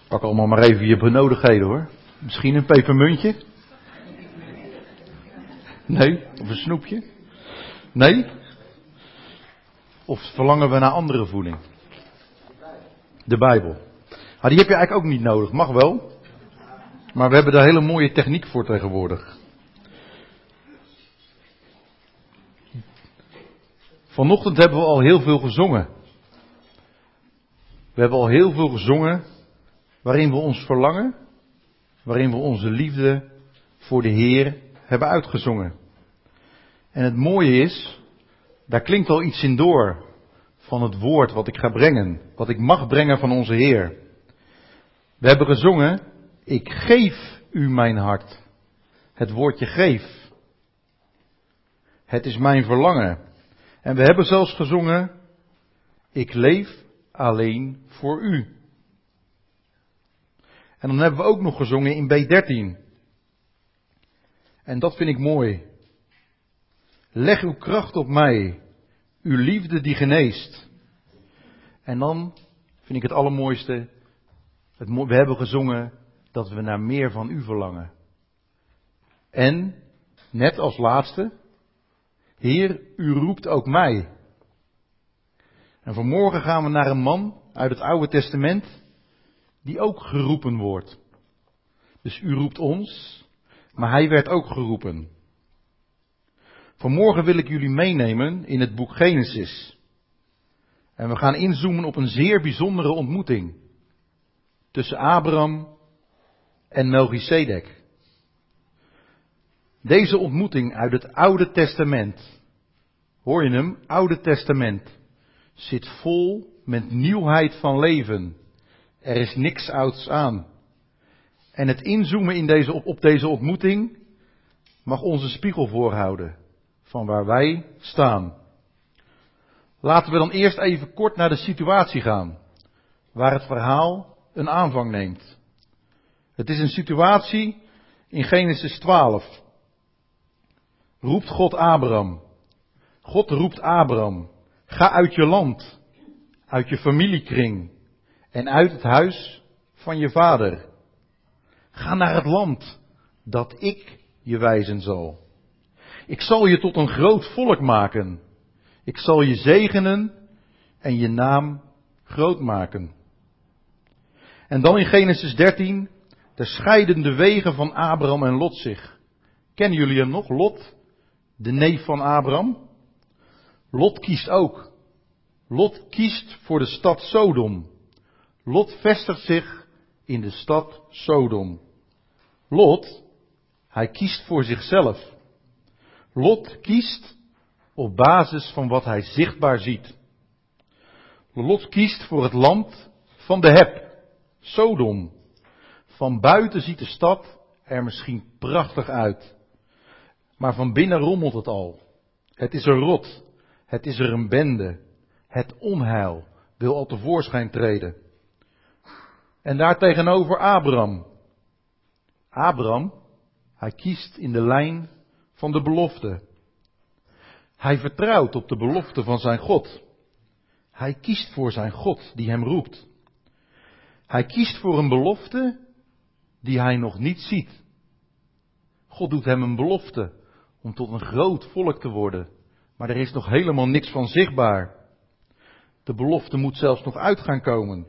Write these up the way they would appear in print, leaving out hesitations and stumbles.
Pak allemaal maar even je benodigdheden hoor. Misschien een pepermuntje? Nee? Of een snoepje? Nee? Of verlangen we naar andere voeding? De Bijbel. Die heb je eigenlijk ook niet nodig. Mag wel. Maar we hebben daar hele mooie techniek voor tegenwoordig. Vanochtend hebben we al heel veel gezongen. We hebben al heel veel gezongen waarin we ons verlangen, waarin we onze liefde voor de Heer hebben uitgezongen. En het mooie is, daar klinkt al iets in door van het woord wat ik ga brengen, wat ik mag brengen van onze Heer. We hebben gezongen, ik geef u mijn hart. Het woordje geef. Het is mijn verlangen. En we hebben zelfs gezongen, ik leef alleen voor u. En dan hebben we ook nog gezongen in B13. En dat vind ik mooi. Leg uw kracht op mij, uw liefde die geneest. En dan vind ik het allermooiste, we hebben gezongen dat we naar meer van u verlangen. En, net als laatste, Heer, u roept ook mij. En vanmorgen gaan we naar een man uit het Oude Testament die ook geroepen wordt. Dus u roept ons, maar hij werd ook geroepen. Vanmorgen wil ik jullie meenemen in het boek Genesis. En we gaan inzoomen op een zeer bijzondere ontmoeting tussen Abraham en Melchizedek. Deze ontmoeting uit het Oude Testament, hoor je hem? Oude Testament, zit vol met nieuwheid van leven. Er is niks ouds aan. En het inzoomen op deze ontmoeting mag onze spiegel voorhouden van waar wij staan. Laten we dan eerst even kort naar de situatie gaan, waar het verhaal een aanvang neemt. Het is een situatie in Genesis 12. Roept God Abraham. God roept Abraham. Ga uit je land, uit je familiekring en uit het huis van je vader. Ga naar het land dat ik je wijzen zal. Ik zal je tot een groot volk maken. Ik zal je zegenen en je naam groot maken. En dan in Genesis 13, de scheidende wegen van Abraham en Lot zich. Kennen jullie hem nog? Lot, de neef van Abraham. Lot kiest ook. Lot kiest voor de stad Sodom. Lot vestigt zich in de stad Sodom. Lot, hij kiest voor zichzelf. Lot kiest op basis van wat hij zichtbaar ziet. Lot kiest voor het land van de heb, Sodom. Van buiten ziet de stad er misschien prachtig uit. Maar van binnen rommelt het al. Het is er rot. Het is er een bende. Het onheil wil al tevoorschijn treden. En daartegenover Abraham. Abraham, hij kiest in de lijn van de belofte. Hij vertrouwt op de belofte van zijn God. Hij kiest voor zijn God die hem roept. Hij kiest voor een belofte die hij nog niet ziet. God doet hem een belofte om tot een groot volk te worden. Maar er is nog helemaal niks van zichtbaar. De belofte moet zelfs nog uit gaan komen.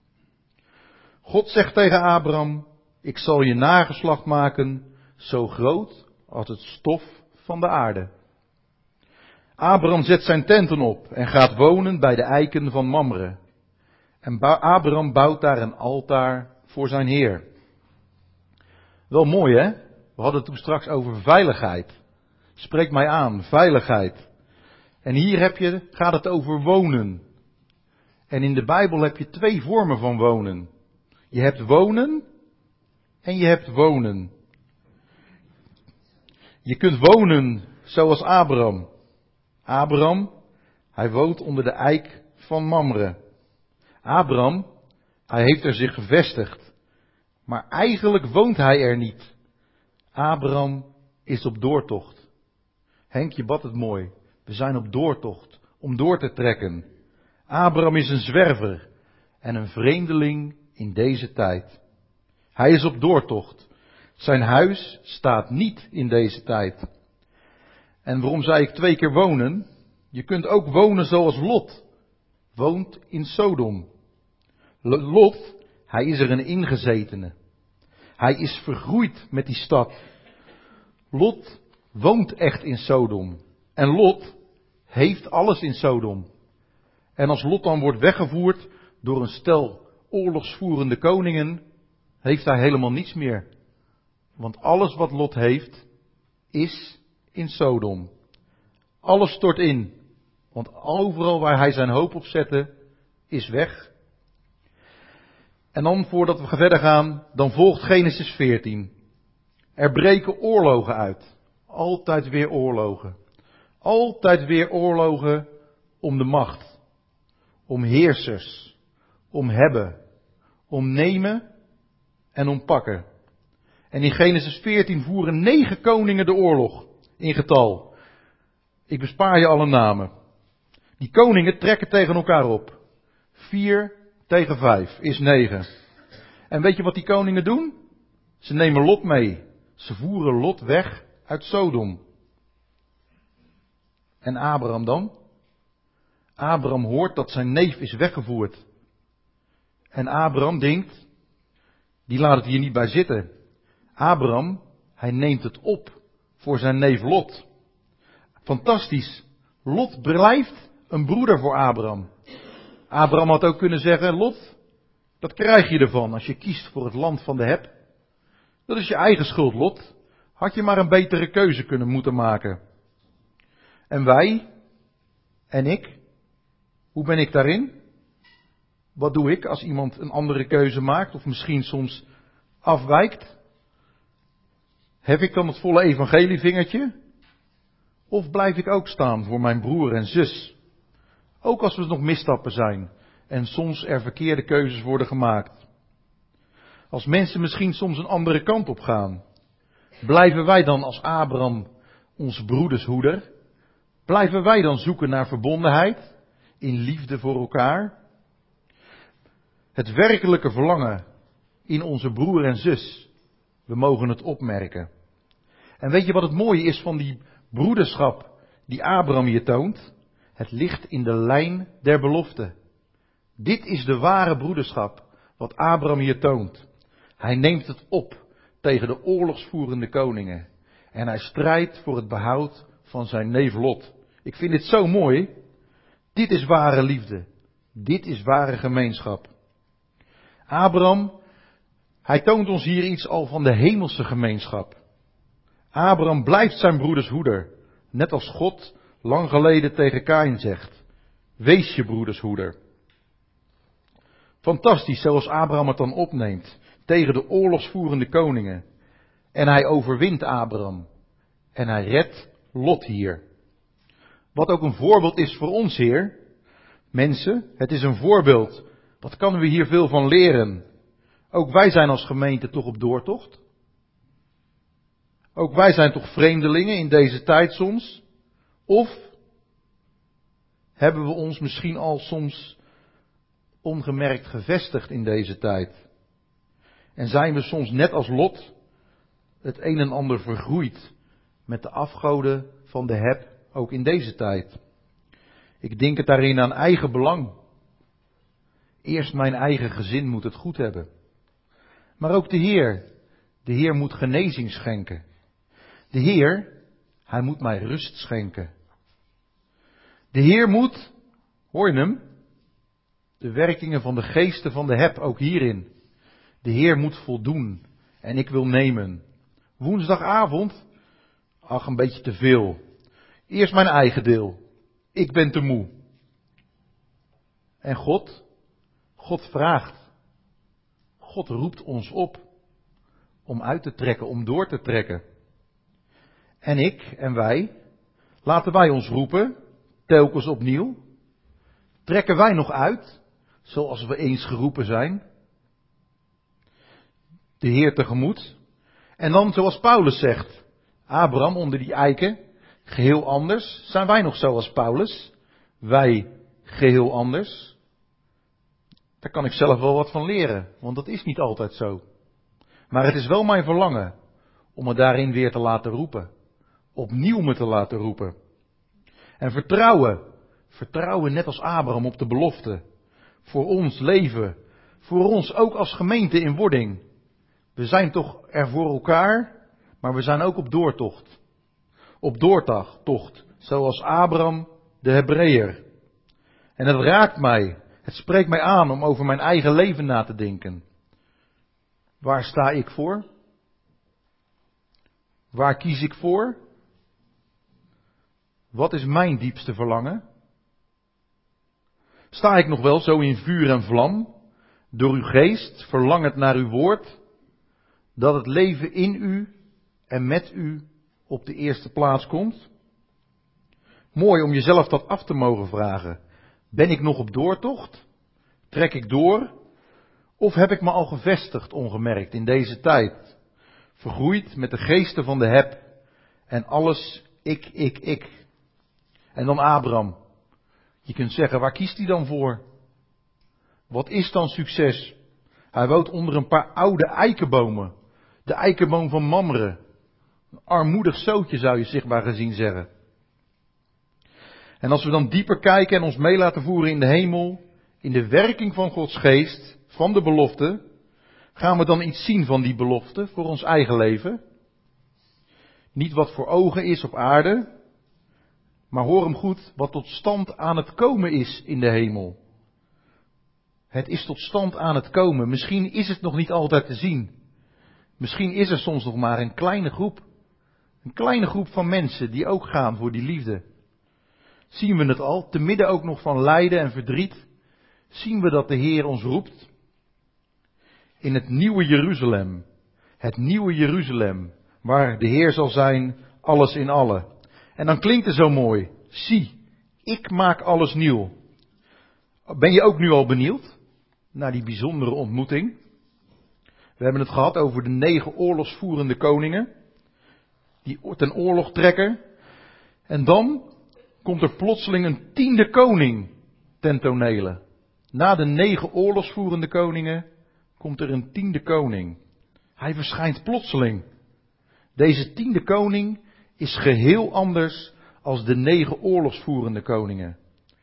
God zegt tegen Abraham, ik zal je nageslacht maken zo groot als het stof van de aarde. Abraham zet zijn tenten op en gaat wonen bij de eiken van Mamre. En Abraham bouwt daar een altaar voor zijn Heer. Wel mooi hè? We hadden het toen straks over veiligheid. Spreek mij aan, veiligheid. En hier gaat het over wonen. En in de Bijbel heb je twee vormen van wonen. Je hebt wonen en je hebt wonen. Je kunt wonen zoals Abraham. Abraham, hij woont onder de eik van Mamre. Abraham, hij heeft er zich gevestigd. Maar eigenlijk woont hij er niet. Abraham is op doortocht. Henk, je bad het mooi. We zijn op doortocht om door te trekken. Abraham is een zwerver en een vreemdeling in deze tijd. Hij is op doortocht. Zijn huis staat niet in deze tijd. En waarom zei ik 2 keer wonen? Je kunt ook wonen zoals Lot woont in Sodom. Lot, hij is er een ingezetene. Hij is vergroeid met die stad. Lot woont echt in Sodom. En Lot heeft alles in Sodom. En als Lot dan wordt weggevoerd door een stel oorlogsvoerende koningen, heeft hij helemaal niets meer. Want alles wat Lot heeft, is in Sodom. Alles stort in. Want overal waar hij zijn hoop op zette, is weg. En dan, voordat we verder gaan, dan volgt Genesis 14. Er breken oorlogen uit. Altijd weer oorlogen. Altijd weer oorlogen om de macht. Om heersers. Om hebben. Om nemen en om pakken. En in Genesis 14 voeren 9 koningen de oorlog in getal. Ik bespaar je alle namen. Die koningen trekken tegen elkaar op. 4 tegen 5 is 9. En weet je wat die koningen doen? Ze nemen Lot mee. Ze voeren Lot weg uit Sodom. En Abraham dan? Abraham hoort dat zijn neef is weggevoerd. En Abraham denkt, die laat het hier niet bij zitten. Abraham, hij neemt het op voor zijn neef Lot. Fantastisch. Lot blijft een broeder voor Abraham. Abraham had ook kunnen zeggen, Lot, dat krijg je ervan als je kiest voor het land van de heb. Dat is je eigen schuld, Lot. Had je maar een betere keuze kunnen moeten maken. En wij, en ik, hoe ben ik daarin? Wat doe ik als iemand een andere keuze maakt of misschien soms afwijkt? Heb ik dan het volle evangelievingertje? Of blijf ik ook staan voor mijn broer en zus? Ook als we nog misstappen zijn en soms er verkeerde keuzes worden gemaakt. Als mensen misschien soms een andere kant op gaan. Blijven wij dan als Abraham onze broedershoeder? Blijven wij dan zoeken naar verbondenheid? In liefde voor elkaar? Het werkelijke verlangen in onze broer en zus. We mogen het opmerken. En weet je wat het mooie is van die broederschap die Abraham hier toont? Het ligt in de lijn der belofte. Dit is de ware broederschap wat Abraham hier toont. Hij neemt het op tegen de oorlogsvoerende koningen. En hij strijdt voor het behoud van zijn neef Lot. Ik vind dit zo mooi. Dit is ware liefde. Dit is ware gemeenschap. Abraham, hij toont ons hier iets al van de hemelse gemeenschap. Abraham blijft zijn broeders hoeder. Net als God lang geleden tegen Kaïn zegt. Wees je broeders hoeder. Fantastisch zoals Abraham het dan opneemt. Tegen de oorlogsvoerende koningen. En hij overwint Abraham. En hij redt Lot hier. Wat ook een voorbeeld is voor ons, Heer. Mensen, het is een voorbeeld. Wat kunnen we hier veel van leren? Ook wij zijn als gemeente toch op doortocht. Ook wij zijn toch vreemdelingen in deze tijd soms. Of hebben we ons misschien al soms ongemerkt gevestigd in deze tijd? En zijn we soms net als Lot het een en ander vergroeid met de afgoden van de heb, ook in deze tijd? Ik denk het daarin aan eigen belang. Eerst mijn eigen gezin moet het goed hebben. Maar ook de Heer moet genezing schenken. De Heer, Hij moet mij rust schenken. De Heer moet, hoor je hem? De werkingen van de geesten van de heb, ook hierin. De Heer moet voldoen en ik wil nemen. Woensdagavond, ach, een beetje te veel. Eerst mijn eigen deel. Ik ben te moe. En God vraagt. God roept ons op om uit te trekken, om door te trekken. En ik en wij, laten wij ons roepen, telkens opnieuw. Trekken wij nog uit, zoals we eens geroepen zijn. De Heer tegemoet. En dan, zoals Paulus zegt, Abraham onder die eiken, geheel anders. Zijn wij nog zoals Paulus? Wij geheel anders. Daar kan ik zelf wel wat van leren, want dat is niet altijd zo. Maar het is wel mijn verlangen om me daarin weer te laten roepen. Opnieuw me te laten roepen. En vertrouwen net als Abraham op de belofte. Voor ons leven, voor ons ook als gemeente in wording. We zijn toch er voor elkaar, maar we zijn ook op doortocht. Op doortocht, zoals Abraham de Hebreeër. En het raakt mij, het spreekt mij aan om over mijn eigen leven na te denken. Waar sta ik voor? Waar kies ik voor? Wat is mijn diepste verlangen? Sta ik nog wel zo in vuur en vlam, door uw geest, verlangend naar uw woord, dat het leven in u en met u op de eerste plaats komt? Mooi om jezelf dat af te mogen vragen. Ben ik nog op doortocht? Trek ik door? Of heb ik me al gevestigd ongemerkt in deze tijd? Vergroeid met de geesten van de heb en alles ik. En dan Abraham. Je kunt zeggen, waar kiest hij dan voor? Wat is dan succes? Hij woont onder een paar oude eikenbomen. De eikenboom van Mamre. Een armoedig zootje zou je zichtbaar gezien zeggen. En als we dan dieper kijken en ons mee laten voeren in de hemel, in de werking van Gods geest, van de belofte, gaan we dan iets zien van die belofte voor ons eigen leven? Niet wat voor ogen is op aarde, maar hoor hem goed, wat tot stand aan het komen is in de hemel. Het is tot stand aan het komen. Misschien is het nog niet altijd te zien. Misschien is er soms nog maar een kleine groep. Een kleine groep van mensen die ook gaan voor die liefde. Zien we het al, te midden ook nog van lijden en verdriet, zien we dat de Heer ons roept in het nieuwe Jeruzalem. Het nieuwe Jeruzalem, waar de Heer zal zijn, alles in allen. En dan klinkt het zo mooi. Zie, ik maak alles nieuw. Ben je ook nu al benieuwd naar die bijzondere ontmoeting? We hebben het gehad over de 9 oorlogsvoerende koningen, die ten oorlog trekken. En dan komt er plotseling een 10e koning ten tonele. Na de 9 oorlogsvoerende koningen komt er een 10e koning. Hij verschijnt plotseling. Deze 10e koning is geheel anders als de 9 oorlogsvoerende koningen.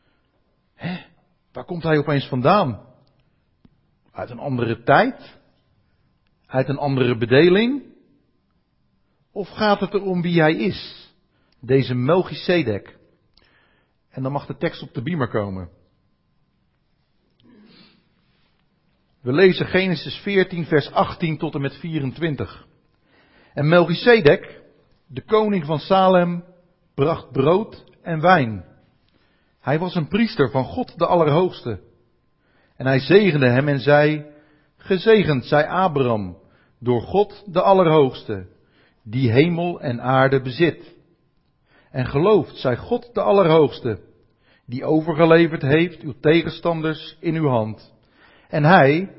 Waar komt hij opeens vandaan? Uit een andere tijd? Uit een andere bedeling? Of gaat het erom wie hij is? Deze Melchisedek. En dan mag de tekst op de beamer komen. We lezen Genesis 14 vers 18 tot en met 24. En Melchisedek, de koning van Salem, bracht brood en wijn. Hij was een priester van God de Allerhoogste. En hij zegende hem en zei, gezegend zij Abraham door God de Allerhoogste, die hemel en aarde bezit. En geloofd zij God de Allerhoogste, die overgeleverd heeft uw tegenstanders in uw hand. En hij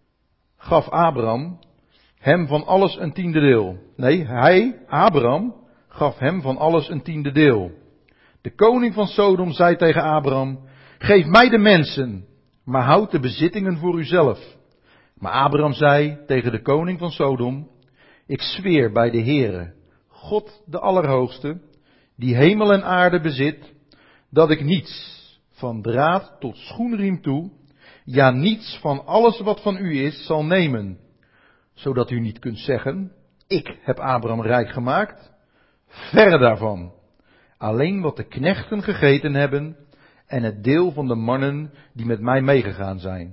gaf Abraham hem van alles een 10e deel. Nee, Abraham, gaf hem van alles een 10e deel. De koning van Sodom zei tegen Abraham, geef mij de mensen, maar houd de bezittingen voor uzelf. Maar Abraham zei tegen de koning van Sodom, ik zweer bij de Heere, God de Allerhoogste, die hemel en aarde bezit, dat ik niets, van draad tot schoenriem toe, ja niets van alles wat van u is, zal nemen. Zodat u niet kunt zeggen, ik heb Abraham rijk gemaakt. Verre daarvan. Alleen wat de knechten gegeten hebben en het deel van de mannen die met mij meegegaan zijn.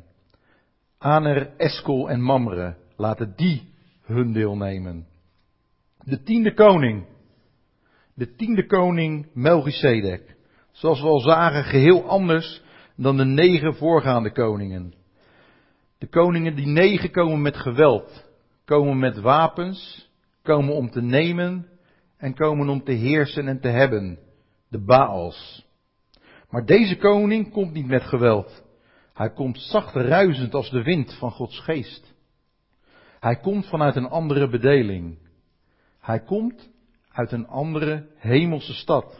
Aner, Eskol en Mamre, laten die hun deel nemen. De 10e koning. De 10e koning Melchisedek. Zoals we al zagen, geheel anders dan de 9 voorgaande koningen. De koningen, die 9 komen met geweld. Komen met wapens, komen om te nemen en komen om te heersen en te hebben. De Baals. Maar deze koning komt niet met geweld. Hij komt zacht ruisend als de wind van Gods geest. Hij komt vanuit een andere bedeling. Hij komt uit een andere hemelse stad.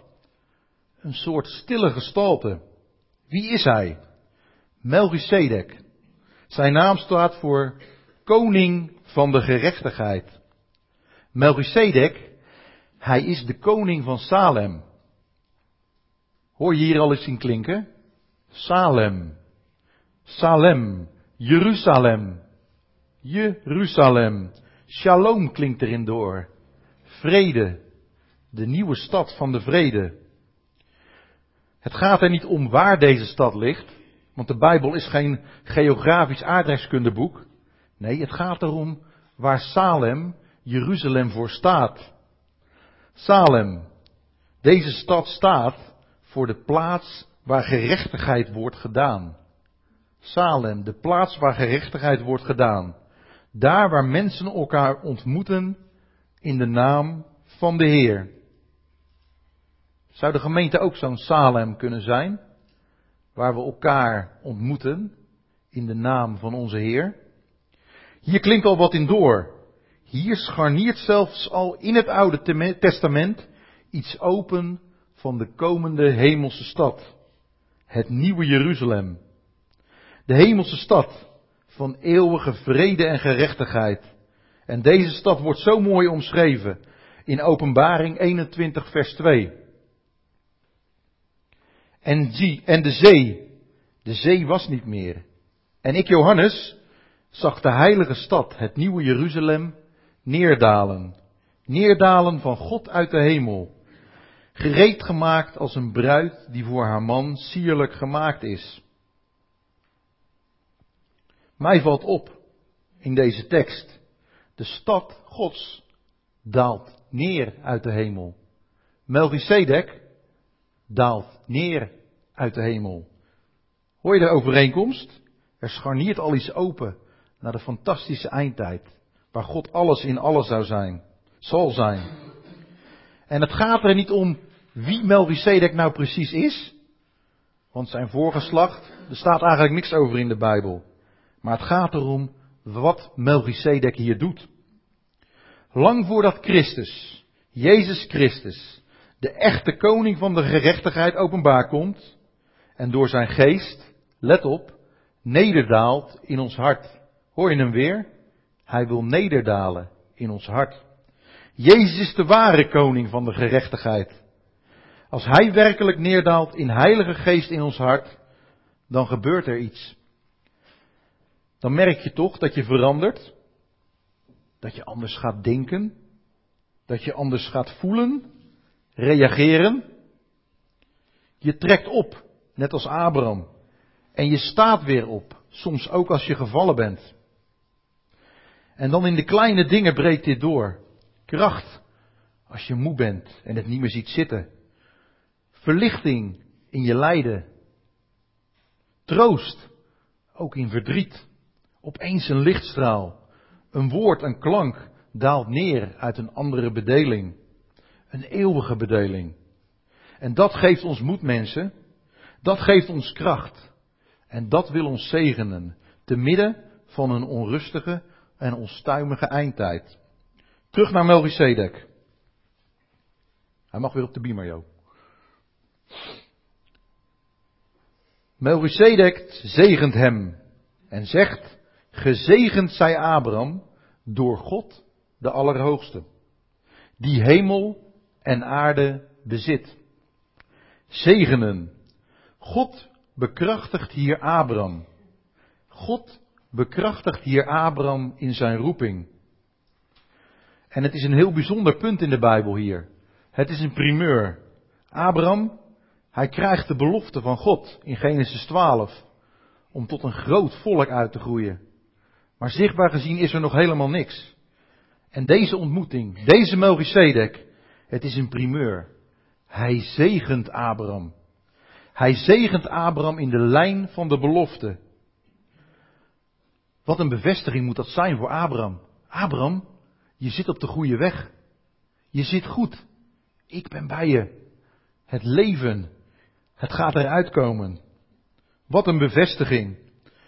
Een soort stille gestalte. Wie is hij? Melchisedek. Zijn naam staat voor koning van de gerechtigheid. Melchizedek, hij is de koning van Salem. Hoor je hier al eens in klinken? Salem. Salem. Jeruzalem. Jeruzalem. Shalom klinkt erin door. Vrede. De nieuwe stad van de vrede. Het gaat er niet om waar deze stad ligt. Want de Bijbel is geen geografisch aardrijkskundeboek. Nee, het gaat erom waar Salem, Jeruzalem voor staat. Salem. Deze stad staat voor de plaats waar gerechtigheid wordt gedaan. Salem, de plaats waar gerechtigheid wordt gedaan. Daar waar mensen elkaar ontmoeten in de naam van de Heer. Zou de gemeente ook zo'n Salem kunnen zijn? Waar we elkaar ontmoeten in de naam van onze Heer. Hier klinkt al wat in door. Hier scharniert zelfs al in het Oude Testament iets open van de komende hemelse stad. Het nieuwe Jeruzalem. De hemelse stad van eeuwige vrede en gerechtigheid. En deze stad wordt zo mooi omschreven in Openbaring 21 vers 2. En de zee was niet meer. En ik, Johannes, zag de heilige stad, het nieuwe Jeruzalem, neerdalen. Neerdalen van God uit de hemel. Gereed gemaakt als een bruid die voor haar man sierlijk gemaakt is. Mij valt op in deze tekst. De stad Gods daalt neer uit de hemel. Melchizedek daalt neer uit de hemel. Hoor je de overeenkomst? Er scharniert al iets open naar de fantastische eindtijd. Waar God alles in alles zal zijn. En het gaat er niet om wie Melchizedek nou precies is. Want zijn voorgeslacht, er staat eigenlijk niks over in de Bijbel. Maar het gaat erom wat Melchizedek hier doet. Lang voordat Christus, Jezus Christus, de echte koning van de gerechtigheid openbaar komt. En door zijn geest, let op, nederdaalt in ons hart. Hoor je hem weer? Hij wil nederdalen in ons hart. Jezus is de ware koning van de gerechtigheid. Als hij werkelijk neerdaalt in heilige geest in ons hart, dan gebeurt er iets. Dan merk je toch dat je verandert. Dat je anders gaat denken. Dat je anders gaat voelen. Reageren. Je trekt op, net als Abraham. En je staat weer op, soms ook als je gevallen bent. En dan in de kleine dingen breekt dit door. Kracht, als je moe bent en het niet meer ziet zitten. Verlichting in je lijden. Troost, ook in verdriet. Opeens een lichtstraal. Een woord, een klank daalt neer uit een andere bedeling. Een eeuwige bedeling. En dat geeft ons moed, mensen. Dat geeft ons kracht. En dat wil ons zegenen. Te midden van een onrustige en onstuimige eindtijd. Terug naar Melchizedek. Hij mag weer op de beamer, Jo. Melchizedek zegent hem en zegt: gezegend zij Abraham door God de Allerhoogste, die hemel en aarde bezit. Zegenen. God bekrachtigt hier Abraham. God bekrachtigt hier Abraham in zijn roeping. En het is een heel bijzonder punt in de Bijbel hier. Het is een primeur. Abraham, hij krijgt de belofte van God in Genesis 12 om tot een groot volk uit te groeien. Maar zichtbaar gezien is er nog helemaal niks. En deze ontmoeting, deze Melchizedek, het is een primeur. Hij zegent Abraham. Hij zegent Abraham in de lijn van de belofte. Wat een bevestiging moet dat zijn voor Abraham. Abraham, je zit op de goede weg. Je zit goed. Ik ben bij je. Het leven, het gaat eruit komen. Wat een bevestiging.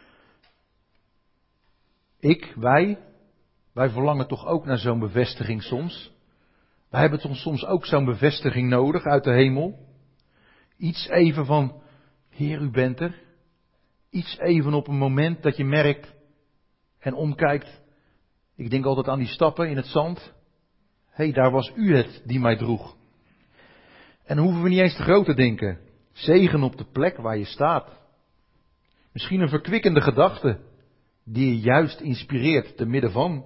Wij verlangen toch ook naar zo'n bevestiging soms. Wij hebben toch soms ook zo'n bevestiging nodig uit de hemel. Iets even van, Heer, u bent er. Iets even op een moment dat je merkt en omkijkt. Ik denk altijd aan die stappen in het zand. Hé, daar was u het die mij droeg. En dan hoeven we niet eens te groot te denken. Zegen op de plek waar je staat. Misschien een verkwikkende gedachte die je juist inspireert te midden van.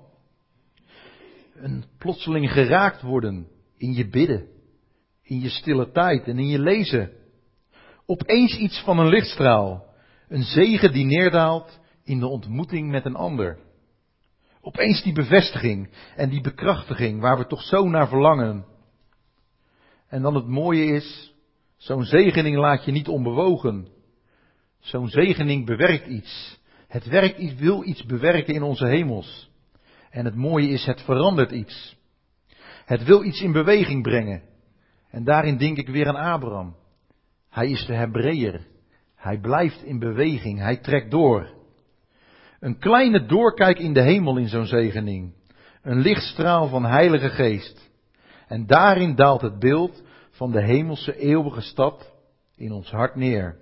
Een plotseling geraakt worden in je bidden, in je stille tijd en in je lezen. Opeens iets van een lichtstraal. Een zegen die neerdaalt in de ontmoeting met een ander. Opeens die bevestiging en die bekrachtiging waar we toch zo naar verlangen. En dan het mooie is, zo'n zegening laat je niet onbewogen. Zo'n zegening bewerkt iets. Het werkt iets, wil iets bewerken in onze hemels. En het mooie is, het verandert iets. Het wil iets in beweging brengen. En daarin denk ik weer aan Abraham. Hij is de Hebreeër. Hij blijft in beweging. Hij trekt door. Een kleine doorkijk in de hemel in zo'n zegening. Een lichtstraal van Heilige Geest. En daarin daalt het beeld van de hemelse eeuwige stad in ons hart neer.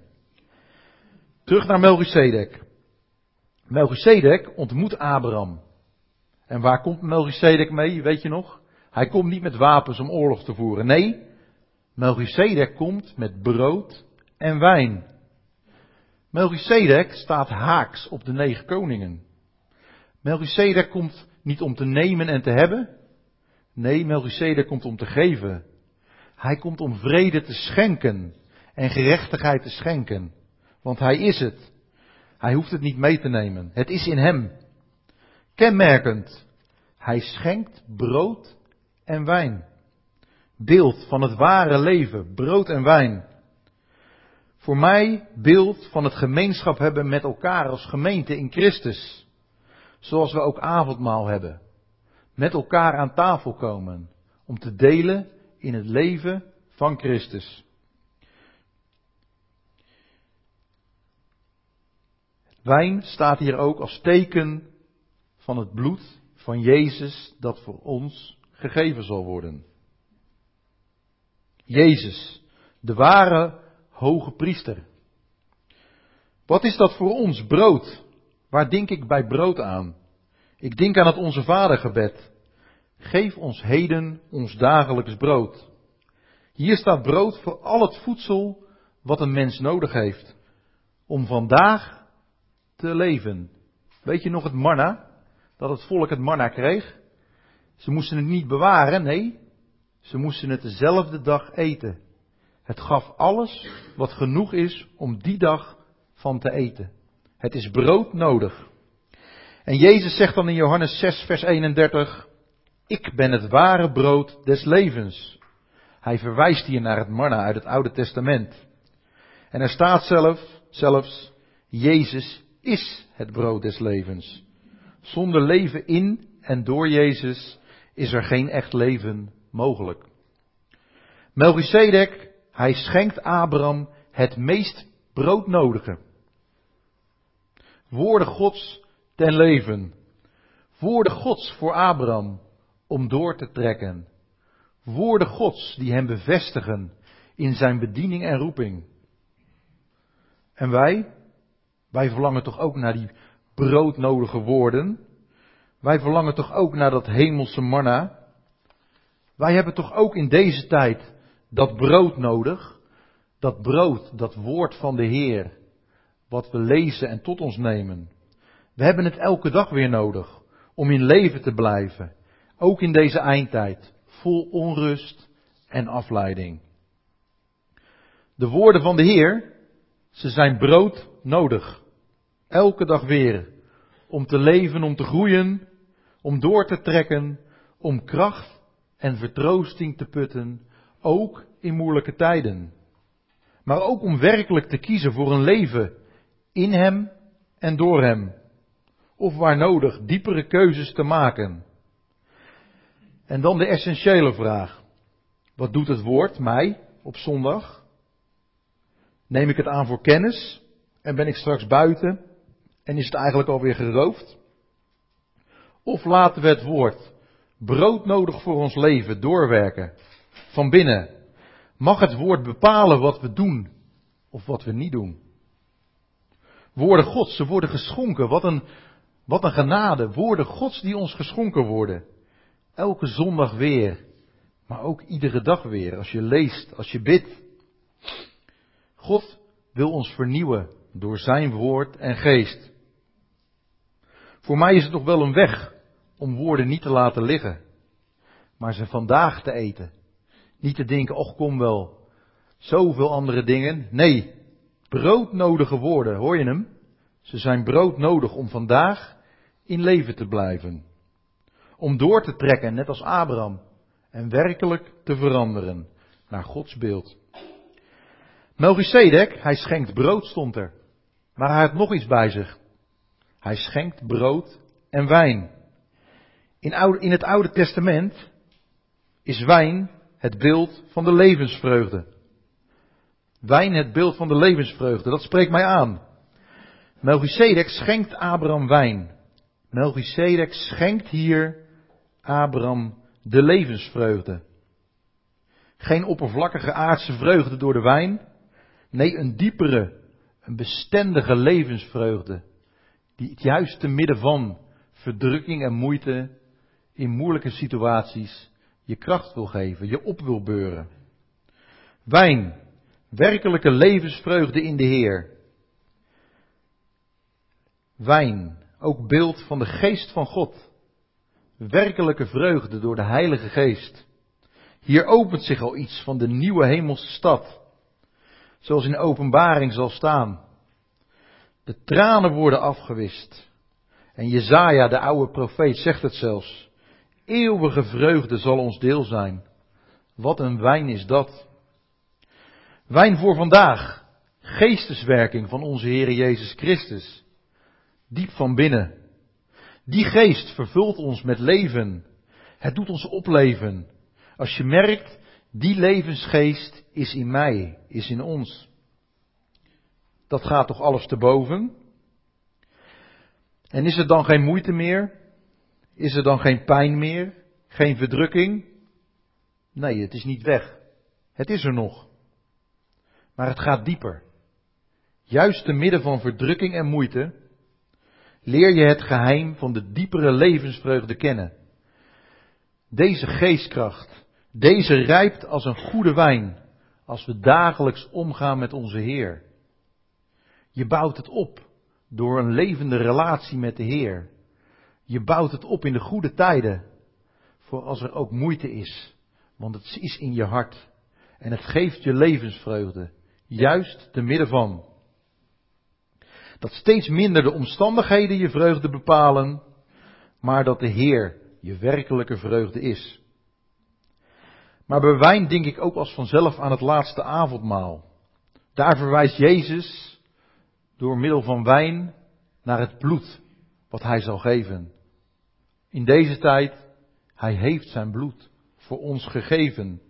Terug naar Melchizedek. Melchizedek ontmoet Abraham. En waar komt Melchizedek mee, weet je nog? Hij komt niet met wapens om oorlog te voeren. Nee, Melchizedek komt met brood en wijn. Melchizedek staat haaks op de 9 koningen. Melchizedek komt niet om te nemen en te hebben. Nee, Melchizedek komt om te geven. Hij komt om vrede te schenken en gerechtigheid te schenken. Want hij is het. Hij hoeft het niet mee te nemen. Het is in hem. Kenmerkend. Hij schenkt brood en wijn. Beeld van het ware leven, brood en wijn. Voor mij beeld van het gemeenschap hebben met elkaar als gemeente in Christus. Zoals we ook avondmaal hebben. Met elkaar aan tafel komen. Om te delen in het leven van Christus. Wijn staat hier ook als teken van het bloed van Jezus dat voor ons gegeven zal worden. Jezus, de ware hoge priester. Wat is dat voor ons, brood? Waar denk ik bij brood aan? Ik denk aan het Onze Vader gebed. Geef ons heden ons dagelijks brood. Hier staat brood voor al het voedsel wat een mens nodig heeft. Om vandaag te leven. Weet je nog het manna? Dat het volk het manna kreeg? Ze moesten het niet bewaren, nee. Ze moesten het dezelfde dag eten. Het gaf alles wat genoeg is om die dag van te eten. Het is brood nodig. En Jezus zegt dan in Johannes 6 vers 31. Ik ben het ware brood des levens. Hij verwijst hier naar het manna uit het Oude Testament. En er staat zelfs, Jezus is het brood des levens. Zonder leven in en door Jezus is er geen echt leven mogelijk. Melchizedek, hij schenkt Abraham het meest broodnodige. Woorden Gods ten leven. Woorden Gods voor Abraham om door te trekken. Woorden Gods die hem bevestigen in zijn bediening en roeping. En wij verlangen toch ook naar die broodnodige woorden. Wij verlangen toch ook naar dat hemelse manna. Wij hebben toch ook in deze tijd dat brood nodig. Dat brood, dat woord van de Heer. Wat we lezen en tot ons nemen. We hebben het elke dag weer nodig om in leven te blijven. Ook in deze eindtijd. Vol onrust en afleiding. De woorden van de Heer, ze zijn brood nodig. Elke dag weer. Om te leven, om te groeien, om door te trekken, om kracht en vertroosting te putten, ook in moeilijke tijden. Maar ook om werkelijk te kiezen voor een leven in Hem en door Hem. Of waar nodig diepere keuzes te maken. En dan de essentiële vraag. Wat doet het woord mij op zondag? Neem ik het aan voor kennis en ben ik straks buiten en is het eigenlijk alweer geroofd? Of laten we het woord broodnodig voor ons leven doorwerken van binnen? Mag het woord bepalen wat we doen of wat we niet doen? Woorden Gods, ze worden geschonken. Wat een genade. Woorden Gods die ons geschonken worden. Elke zondag weer. Maar ook iedere dag weer. Als je leest, als je bidt. God wil ons vernieuwen door zijn woord en geest. Voor mij is het nog wel een weg om woorden niet te laten liggen. Maar ze vandaag te eten. Niet te denken, och kom wel. Zoveel andere dingen. Nee, broodnodige woorden, hoor je hem? Ze zijn broodnodig om vandaag in leven te blijven. Om door te trekken, net als Abraham. En werkelijk te veranderen naar Gods beeld. Melchizedek, hij schenkt brood, stond er. Maar hij had nog iets bij zich. Hij schenkt brood en wijn. In het Oude Testament is wijn het beeld van de levensvreugde. Wijn het beeld van de levensvreugde, dat spreekt mij aan. Melchizedek schenkt Abraham wijn. Melchizedek schenkt hier Abraham de levensvreugde. Geen oppervlakkige aardse vreugde door de wijn. Nee, een diepere, een bestendige levensvreugde. Die het juist te midden van verdrukking en moeite in moeilijke situaties je kracht wil geven, je op wil beuren. Wijn, werkelijke levensvreugde in de Heer. Wijn, ook beeld van de geest van God. Werkelijke vreugde door de Heilige Geest. Hier opent zich al iets van de nieuwe hemelse stad. Zoals in de Openbaring zal staan. De tranen worden afgewist. En Jesaja, de oude profeet, zegt het zelfs. Eeuwige vreugde zal ons deel zijn. Wat een wijn is dat. Wijn voor vandaag. Geesteswerking van onze Heer Jezus Christus. Diep van binnen. Die geest vervult ons met leven. Het doet ons opleven. Als je merkt, die levensgeest is in mij, is in ons. Dat gaat toch alles te boven? En is er dan geen moeite meer? Is er dan geen pijn meer? Geen verdrukking? Nee, het is niet weg. Het is er nog. Maar het gaat dieper. Juist te midden van verdrukking en moeite leer je het geheim van de diepere levensvreugde kennen. Deze geestkracht, deze rijpt als een goede wijn als we dagelijks omgaan met onze Heer. Je bouwt het op door een levende relatie met de Heer. Je bouwt het op in de goede tijden, voor als er ook moeite is, want het is in je hart en het geeft je levensvreugde, juist te midden van. Dat steeds minder de omstandigheden je vreugde bepalen, maar dat de Heer je werkelijke vreugde is. Maar bij wijn denk ik ook als vanzelf aan het laatste avondmaal. Daar verwijst Jezus door middel van wijn naar het bloed wat hij zal geven. In deze tijd, hij heeft zijn bloed voor ons gegeven.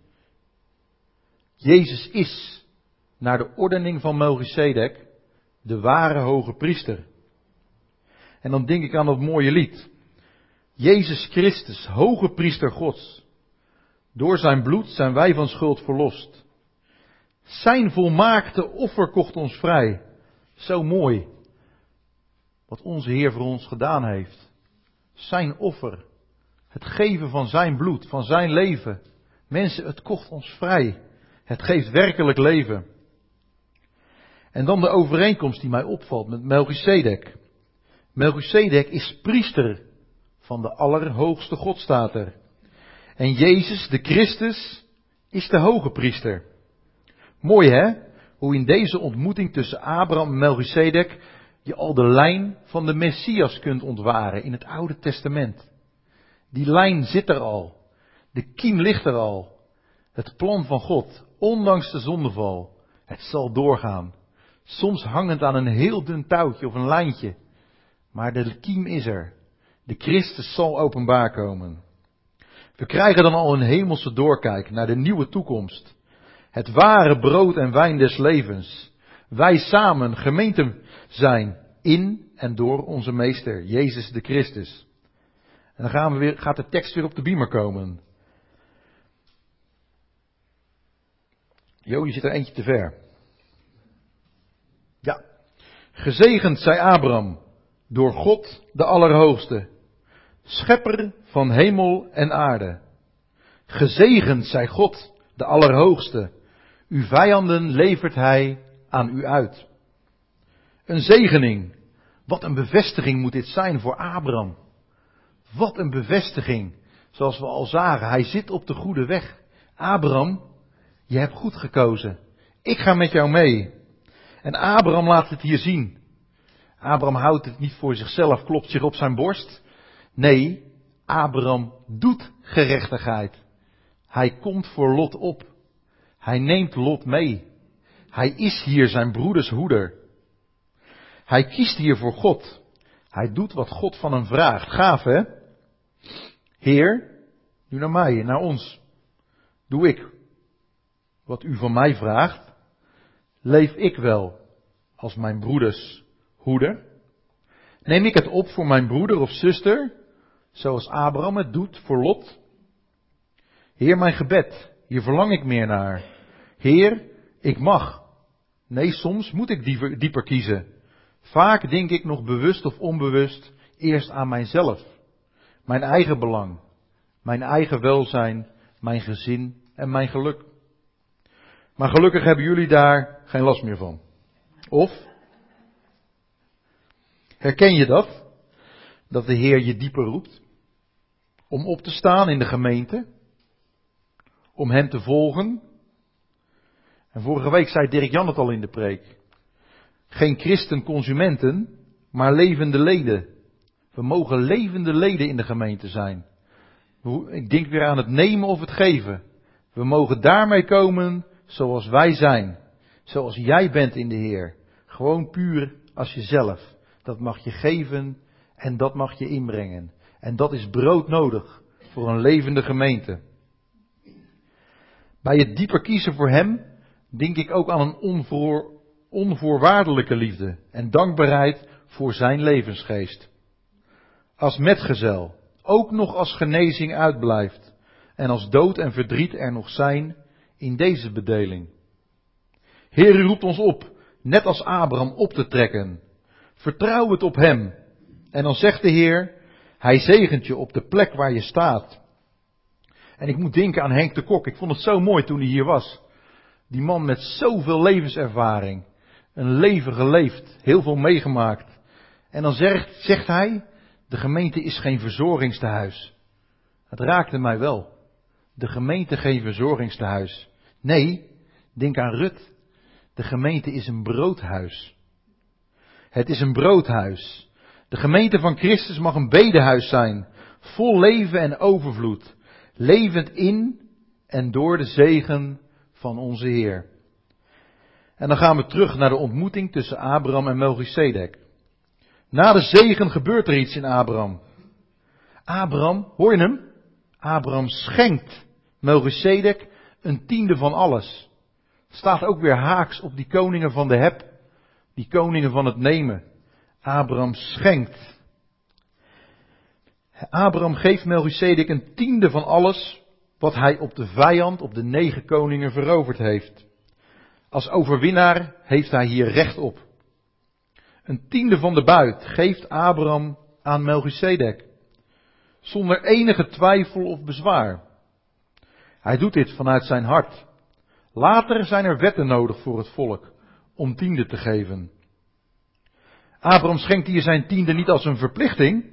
Jezus is, naar de ordening van Melchizedek, de ware hoge priester. En dan denk ik aan dat mooie lied. Jezus Christus, hoge priester Gods. Door zijn bloed zijn wij van schuld verlost. Zijn volmaakte offer kocht ons vrij. Zo mooi. Wat onze Heer voor ons gedaan heeft. Zijn offer. Het geven van zijn bloed, van zijn leven. Mensen, het kocht ons vrij. Het geeft werkelijk leven. En dan de overeenkomst die mij opvalt met Melchizedek. Melchizedek is priester van de Allerhoogste God, staat er. En Jezus, de Christus, is de hoge priester. Mooi hè? Hoe in deze ontmoeting tussen Abraham en Melchizedek je al de lijn van de Messias kunt ontwaren in het Oude Testament. Die lijn zit er al. De kiem ligt er al. Het plan van God, ondanks de zondeval, het zal doorgaan. Soms hangend aan een heel dun touwtje of een lijntje. Maar de kiem is er. De Christus zal openbaar komen. We krijgen dan al een hemelse doorkijk naar de nieuwe toekomst. Het ware brood en wijn des levens. Wij samen gemeente zijn in en door onze meester, Jezus de Christus. En dan gaat de tekst weer op de beamer komen. Jo, je zit er eentje te ver. Ja, Gezegend zij Abraham door God de Allerhoogste, schepper van hemel en aarde. Gezegend zij God de Allerhoogste, uw vijanden levert hij aan u uit. Een zegening. Wat een bevestiging moet dit zijn voor Abraham. Wat een bevestiging. Zoals we al zagen, hij zit op de goede weg. Abraham, je hebt goed gekozen. Ik ga met jou mee. En Abraham laat het hier zien. Abraham houdt het niet voor zichzelf, klopt zich op zijn borst. Nee, Abraham doet gerechtigheid. Hij komt voor Lot op. Hij neemt Lot mee. Hij is hier zijn broeders hoeder. Hij kiest hier voor God. Hij doet wat God van hem vraagt. Gaaf, hè? Heer, nu naar mij, naar ons. Doe ik wat u van mij vraagt. Leef ik wel als mijn broeders hoeder? Neem ik het op voor mijn broeder of zuster, zoals Abraham het doet voor Lot? Heer, mijn gebed, hier verlang ik meer naar. Heer, ik mag. Nee, soms moet ik dieper kiezen. Vaak denk ik nog bewust of onbewust eerst aan mijzelf. Mijn eigen belang. Mijn eigen welzijn. Mijn gezin en mijn geluk. Maar gelukkig hebben jullie daar geen last meer van. Of? Herken je dat? Dat de Heer je dieper roept? Om op te staan in de gemeente? Om Hem te volgen? En vorige week zei Dirk-Jan het al in de preek. Geen christen-consumenten, maar levende leden. We mogen levende leden in de gemeente zijn. Ik denk weer aan het nemen of het geven. We mogen daarmee komen zoals wij zijn. Zoals jij bent in de Heer. Gewoon puur als jezelf. Dat mag je geven en dat mag je inbrengen. En dat is broodnodig voor een levende gemeente. Bij het dieper kiezen voor Hem denk ik ook aan een onvoorwaardelijke liefde en dankbaarheid voor zijn levensgeest. Als metgezel, ook nog als genezing uitblijft en als dood en verdriet er nog zijn in deze bedeling. Heer, u roept ons op, net als Abraham, op te trekken. Vertrouw het op Hem. En dan zegt de Heer, Hij zegent je op de plek waar je staat. En ik moet denken aan Henk de Kok. Ik vond het zo mooi toen hij hier was. Die man met zoveel levenservaring. Een leven geleefd. Heel veel meegemaakt. En dan zegt hij, de gemeente is geen verzorgingstehuis. Het raakte mij wel. De gemeente geen verzorgingstehuis. Nee, denk aan Rut. De gemeente is een broodhuis. Het is een broodhuis. De gemeente van Christus mag een bedehuis zijn. Vol leven en overvloed. Levend in en door de zegen van onze Heer. En dan gaan we terug naar de ontmoeting tussen Abraham en Melchizedek. Na de zegen gebeurt er iets in Abraham. Abraham, hoor je hem? Abraham schenkt Melchizedek een tiende van alles. Staat ook weer haaks op die koningen van de heb. Die koningen van het nemen. Abraham schenkt. Abraham geeft Melchizedek een tiende van alles wat hij op de vijand, op de 9 koningen veroverd heeft. Als overwinnaar heeft hij hier recht op. Een tiende van de buit geeft Abraham aan Melchizedek. Zonder enige twijfel of bezwaar. Hij doet dit vanuit zijn hart. Later zijn er wetten nodig voor het volk om tiende te geven. Abraham schenkt hier zijn tiende niet als een verplichting,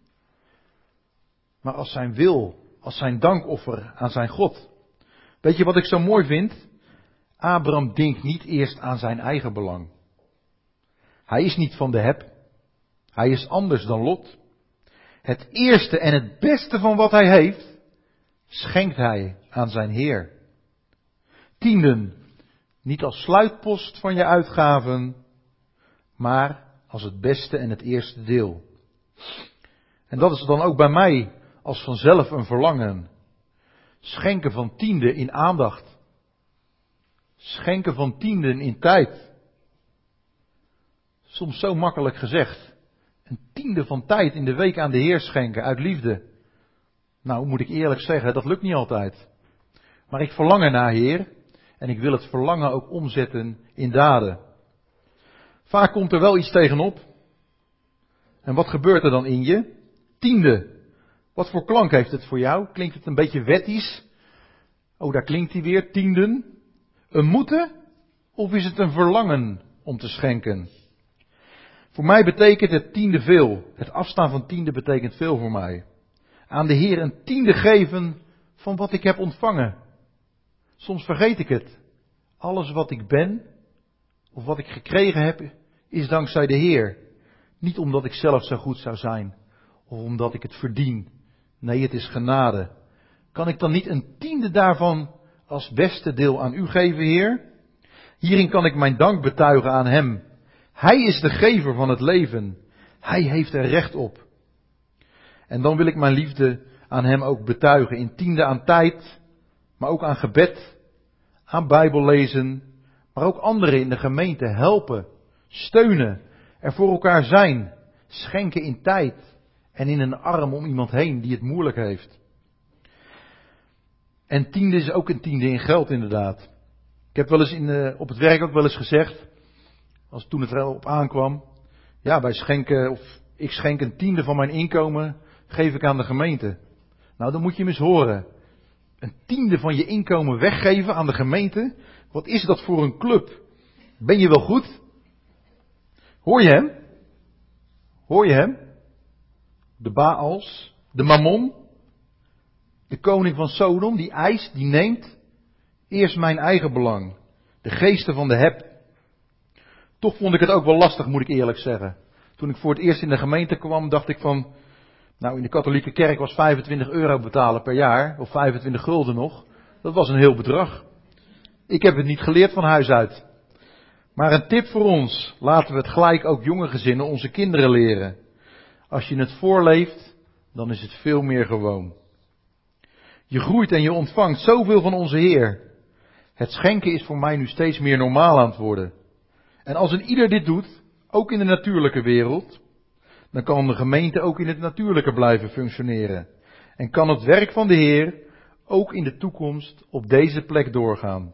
maar als zijn wil, als zijn dankoffer aan zijn God. Weet je wat ik zo mooi vind? Abraham denkt niet eerst aan zijn eigen belang. Hij is niet van de heb. Hij is anders dan Lot. Het eerste en het beste van wat hij heeft, schenkt hij aan zijn Heer. Tienden, niet als sluitpost van je uitgaven, maar als het beste en het eerste deel. En dat is dan ook bij mij als vanzelf een verlangen. Schenken van tiende in aandacht. Schenken van tienden in tijd. Soms zo makkelijk gezegd. Een tiende van tijd in de week aan de Heer schenken uit liefde. Nou, moet ik eerlijk zeggen, dat lukt niet altijd. Maar ik verlang ernaar, Heer. En ik wil het verlangen ook omzetten in daden. Vaak komt er wel iets tegenop. En wat gebeurt er dan in je? Tiende. Wat voor klank heeft het voor jou? Klinkt het een beetje wettisch? Oh, daar klinkt hij weer. Tienden. Een moeten? Of is het een verlangen om te schenken? Voor mij betekent het tiende veel. Het afstaan van tiende betekent veel voor mij. Aan de Heer een tiende geven van wat ik heb ontvangen. Soms vergeet ik het. Alles wat ik ben, of wat ik gekregen heb, is dankzij de Heer. Niet omdat ik zelf zo goed zou zijn, of omdat ik het verdien. Nee, het is genade. Kan ik dan niet een tiende daarvan als beste deel aan u geven, Heer? Hierin kan ik mijn dank betuigen aan Hem. Hij is de gever van het leven. Hij heeft er recht op. En dan wil ik mijn liefde aan Hem ook betuigen. In tiende aan tijd, maar ook aan gebed, aan Bijbellezen, maar ook anderen in de gemeente helpen, steunen, er voor elkaar zijn, schenken in tijd en in een arm om iemand heen die het moeilijk heeft. En tiende is ook een tiende in geld inderdaad. Ik heb wel eens op het werk ook wel eens gezegd, toen het erop aankwam, ja, ik schenk een tiende van mijn inkomen, geef ik aan de gemeente. Nou, dan moet je hem eens horen. Een tiende van je inkomen weggeven aan de gemeente? Wat is dat voor een club? Ben je wel goed? Hoor je hem? Hoor je hem? De Baals, de Mammon, de koning van Sodom, die eist, die neemt eerst mijn eigen belang. De geesten van de heb. Toch vond ik het ook wel lastig, moet ik eerlijk zeggen. Toen ik voor het eerst in de gemeente kwam, dacht ik van, nou, in de katholieke kerk was €25 betalen per jaar, of 25 gulden nog. Dat was een heel bedrag. Ik heb het niet geleerd van huis uit. Maar een tip voor ons, laten we het gelijk ook jonge gezinnen, onze kinderen leren. Als je het voorleeft, dan is het veel meer gewoon. Je groeit en je ontvangt zoveel van onze Heer. Het schenken is voor mij nu steeds meer normaal aan het worden. En als een ieder dit doet, ook in de natuurlijke wereld, dan kan de gemeente ook in het natuurlijke blijven functioneren. En kan het werk van de Heer ook in de toekomst op deze plek doorgaan.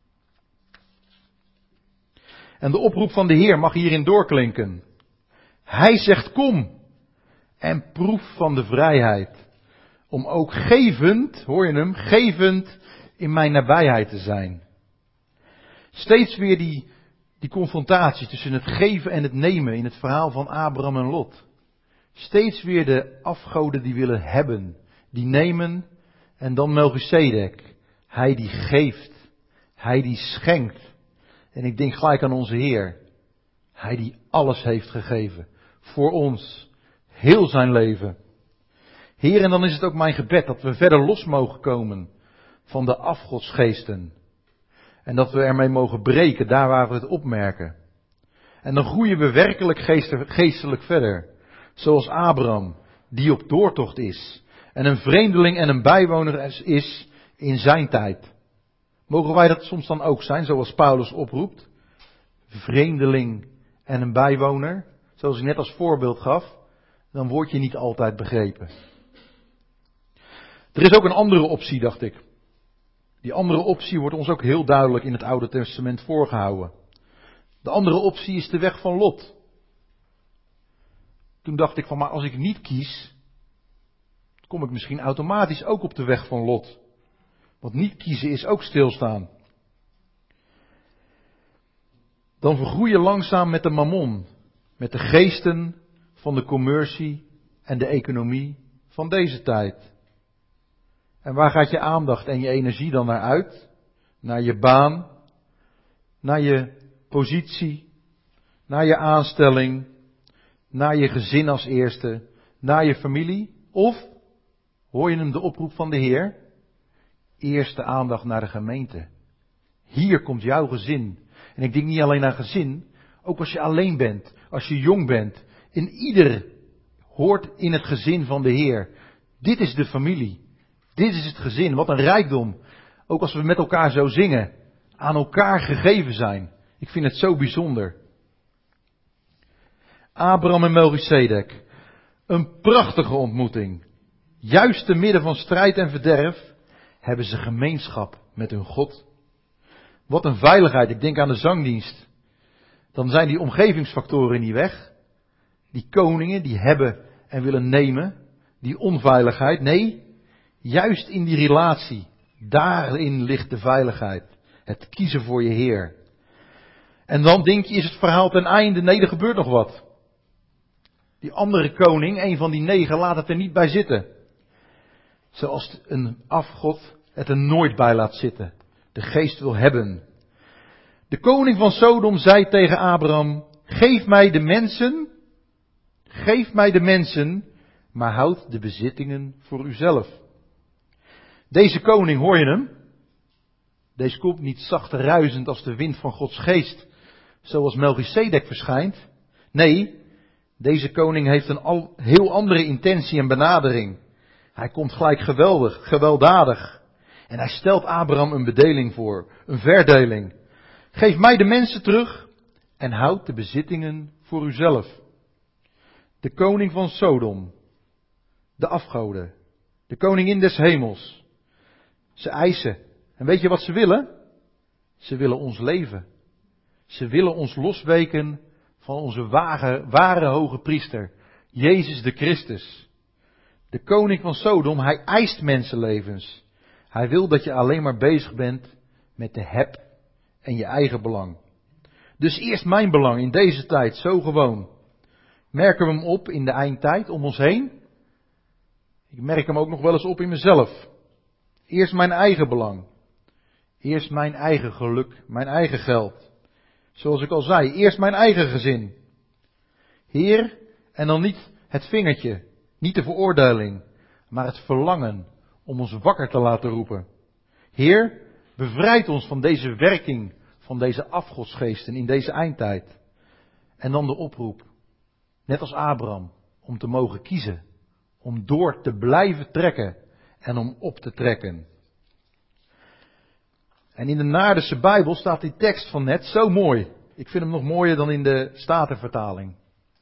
En de oproep van de Heer mag hierin doorklinken. Hij zegt kom en proef van de vrijheid. Om ook gevend, hoor je hem, gevend in mijn nabijheid te zijn. Steeds weer die confrontatie tussen het geven en het nemen in het verhaal van Abraham en Lot. Steeds weer de afgoden die willen hebben, die nemen en dan Melchizedek. Hij die geeft, hij die schenkt. En ik denk gelijk aan onze Heer. Hij die alles heeft gegeven. Voor ons. Heel zijn leven. Heer, en dan is het ook mijn gebed dat we verder los mogen komen van de afgodsgeesten. En dat we ermee mogen breken daar waar we het opmerken. En dan groeien we werkelijk geestelijk verder. Zoals Abraham, die op doortocht is. En een vreemdeling en een bijwoner is in zijn tijd. Mogen wij dat soms dan ook zijn, zoals Paulus oproept? Vreemdeling en een bijwoner, zoals ik net als voorbeeld gaf, dan word je niet altijd begrepen. Er is ook een andere optie, dacht ik. Die andere optie wordt ons ook heel duidelijk in het Oude Testament voorgehouden. De andere optie is de weg van Lot. Toen dacht ik van, maar als ik niet kies, kom ik misschien automatisch ook op de weg van Lot. Want niet kiezen is ook stilstaan. Dan vergroei je langzaam met de mammon. Met de geesten van de commercie en de economie van deze tijd. En waar gaat je aandacht en je energie dan naar uit? Naar je baan, naar je positie, naar je aanstelling, naar je gezin als eerste, naar je familie? Of, hoor je hem de oproep van de Heer? Eerste aandacht naar de gemeente. Hier komt jouw gezin. En ik denk niet alleen aan gezin, ook als je alleen bent, als je jong bent. En ieder hoort in het gezin van de Heer. Dit is de familie. Dit is het gezin. Wat een rijkdom. Ook als we met elkaar zo zingen. Aan elkaar gegeven zijn. Ik vind het zo bijzonder. Abraham en Melchizedek. Een prachtige ontmoeting. Juist te midden van strijd en verderf hebben ze gemeenschap met hun God. Wat een veiligheid. Ik denk aan de zangdienst. dan zijn die omgevingsfactoren niet weg. Die koningen die hebben en willen nemen, die onveiligheid. Nee, juist in die relatie, daarin ligt de veiligheid. Het kiezen voor je Heer. En dan denk je, is het verhaal ten einde? Nee, er gebeurt nog wat. Die andere koning, een van die 9, laat het er niet bij zitten. Zoals een afgod het er nooit bij laat zitten. De geest wil hebben. De koning van Sodom zei tegen Abraham, geef mij de mensen, maar houd de bezittingen voor uzelf. Deze koning, hoor je hem? Deze komt niet zacht ruisend als de wind van Gods geest, zoals Melchisedek verschijnt. Nee, deze koning heeft een heel andere intentie en benadering. Hij komt gelijk gewelddadig. En hij stelt Abraham een bedeling voor, een verdeling. Geef mij de mensen terug en houd de bezittingen voor uzelf. De koning van Sodom, de afgoden, de koningin des hemels. Ze eisen. En weet je wat ze willen? Ze willen ons leven. Ze willen ons losweken van onze ware hoge priester, Jezus de Christus. De koning van Sodom, hij eist mensenlevens. Hij wil dat je alleen maar bezig bent met de heb en je eigen belang. Dus eerst mijn belang in deze tijd, zo gewoon. Merken we hem op in de eindtijd om ons heen? Ik merk hem ook nog wel eens op in mezelf. Eerst mijn eigen belang. Eerst mijn eigen geluk, mijn eigen geld. Zoals ik al zei, eerst mijn eigen gezin. Heer, en dan niet het vingertje, niet de veroordeling, maar het verlangen om ons wakker te laten roepen. Heer, bevrijd ons van deze werking, van deze afgodsgeesten in deze eindtijd. En dan de oproep, net als Abraham, om te mogen kiezen, om door te blijven trekken en om op te trekken. En in de Naardense Bijbel staat die tekst van net zo mooi. Ik vind hem nog mooier dan in de Statenvertaling.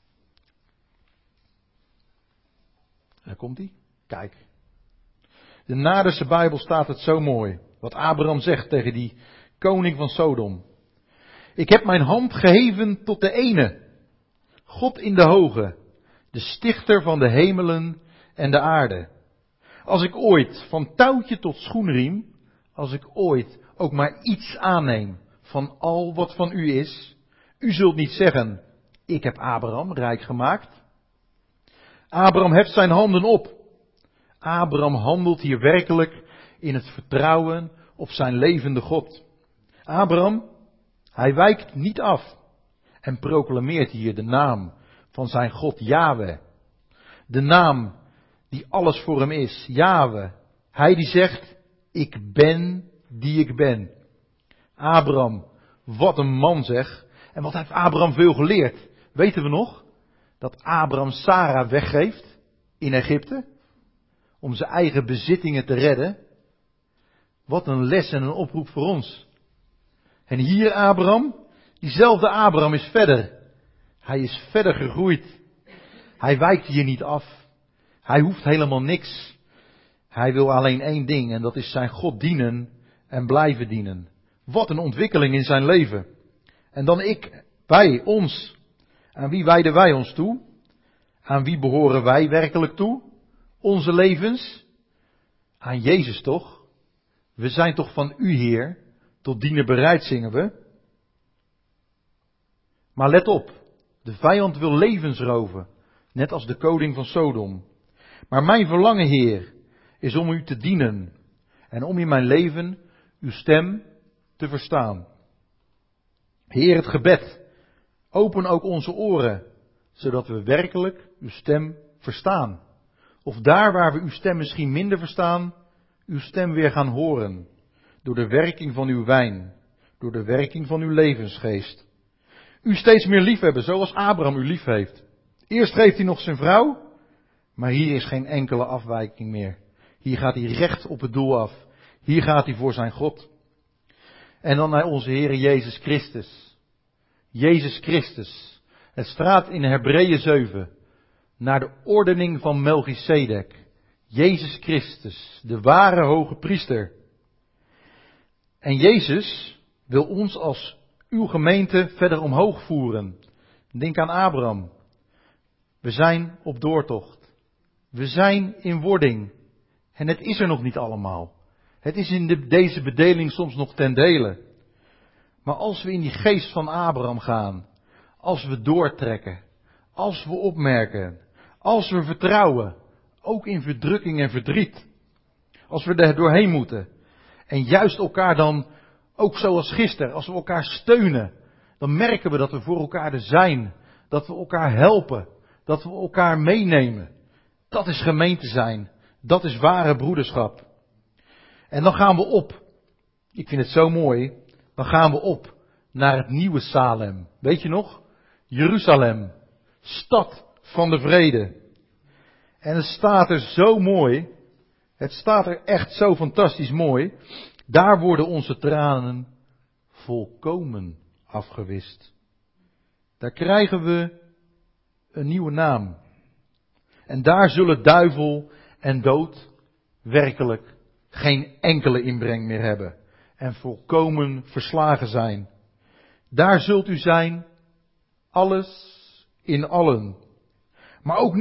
Daar komt hij. Kijk. De Naardense Bijbel staat het zo mooi. Wat Abraham zegt tegen die koning van Sodom. Ik heb mijn hand geheven tot de ene. God in de hoge. De stichter van de hemelen en de aarde. Als ik ooit van touwtje tot schoenriem. Als ik ooit ook maar iets aanneem van al wat van u is. U zult niet zeggen, ik heb Abraham rijk gemaakt. Abraham heft zijn handen op. Abraham handelt hier werkelijk in het vertrouwen op zijn levende God. Abraham, hij wijkt niet af en proclameert hier de naam van zijn God Yahweh. De naam die alles voor hem is, Yahweh. Hij die zegt, ik ben die ik ben. Abraham, wat een man zeg. En wat heeft Abraham veel geleerd? Weten we nog? Dat Abraham Sarah weggeeft in Egypte. Om zijn eigen bezittingen te redden. Wat een les en een oproep voor ons. En hier Abraham, diezelfde Abraham is verder. Hij is verder gegroeid. Hij wijkt hier niet af. Hij hoeft helemaal niks. Hij wil alleen één ding en dat is zijn God dienen en blijven dienen. Wat een ontwikkeling in zijn leven. En dan wij, ons. Aan wie wijden wij ons toe? Aan wie behoren wij werkelijk toe? Onze levens? Aan Jezus toch? We zijn toch van u, Heer, tot dienen bereid, zingen we. Maar let op, de vijand wil levens roven, net als de koning van Sodom. Maar mijn verlangen, Heer, is om u te dienen en om in mijn leven uw stem te verstaan. Heer, het gebed, open ook onze oren, zodat we werkelijk uw stem verstaan. Of daar waar we uw stem misschien minder verstaan, uw stem weer gaan horen. Door de werking van uw wijn, door de werking van uw levensgeest. U steeds meer liefhebben, zoals Abraham u lief heeft. Eerst geeft hij nog zijn vrouw, maar hier is geen enkele afwijking meer. Hier gaat hij recht op het doel af. Hier gaat hij voor zijn God. En dan naar onze Heere Jezus Christus. Jezus Christus. Het staat in Hebreeën 7. Naar de ordening van Melchisedek. Jezus Christus, de ware hoge priester. En Jezus wil ons als uw gemeente verder omhoog voeren. Denk aan Abraham. We zijn op doortocht. We zijn in wording. En het is er nog niet allemaal. Het is in deze bedeling soms nog ten dele. Maar als we in die geest van Abraham gaan, als we doortrekken, als we opmerken, als we vertrouwen, ook in verdrukking en verdriet, als we er doorheen moeten, en juist elkaar dan, ook zoals gisteren, als we elkaar steunen, dan merken we dat we voor elkaar er zijn, dat we elkaar helpen, dat we elkaar meenemen. Dat is gemeente zijn, dat is ware broederschap. En dan gaan we op, ik vind het zo mooi, dan gaan we op naar het nieuwe Salem. Weet je nog? Jeruzalem, stad van de vrede. En het staat er zo mooi, het staat er echt zo fantastisch mooi. Daar worden onze tranen volkomen afgewist. Daar krijgen we een nieuwe naam. En daar zullen duivel en dood werkelijk geen enkele inbreng meer hebben. En volkomen verslagen zijn. Daar zult u zijn, alles in allen. Maar ook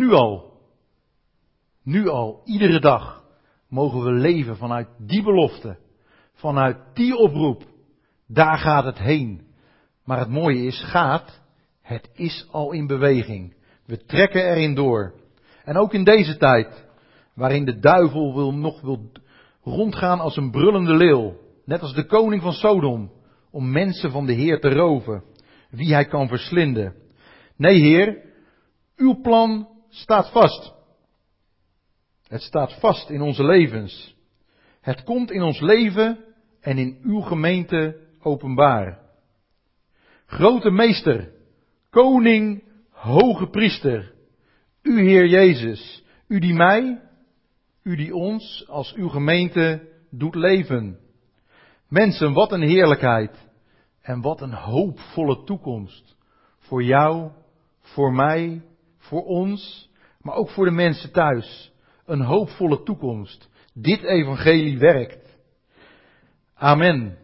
nu al, iedere dag, mogen we leven vanuit die belofte. Vanuit die oproep. Daar gaat het heen. Maar het mooie is, het is al in beweging. We trekken erin door. En ook in deze tijd, waarin de duivel nog wil rondgaan als een brullende leeuw. Net als de koning van Sodom. Om mensen van de Heer te roven. Wie hij kan verslinden. Nee, Heer, uw plan staat vast. Het staat vast in onze levens. Het komt in ons leven en in uw gemeente openbaar. Grote meester, koning, hoge priester, u Heer Jezus, u die mij, u die ons als uw gemeente doet leven. Mensen, wat een heerlijkheid en wat een hoopvolle toekomst. Voor jou, voor mij, voor ons, maar ook voor de mensen thuis. Een hoopvolle toekomst. Dit evangelie werkt. Amen.